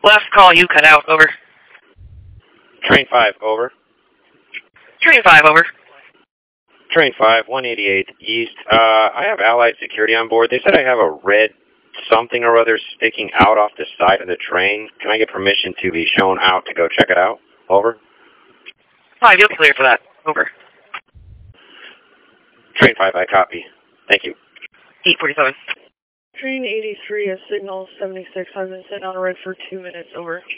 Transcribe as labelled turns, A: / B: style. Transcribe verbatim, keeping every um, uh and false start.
A: Last call, you cut out. Over.
B: Train five, over.
A: Train five, over.
B: Train five, one eighty-eighth East. Uh, I have Allied Security on board. They said I have a red something or other sticking out off the side of the train. Can I get permission to be shown out to go check it out? Over.
A: Five, you'll clear for that. Over.
B: Train five, I copy. Thank you.
A: eight forty-seven.
C: Train eighty-three, a signal seventy-six. I've been sitting on red for two minutes. Over.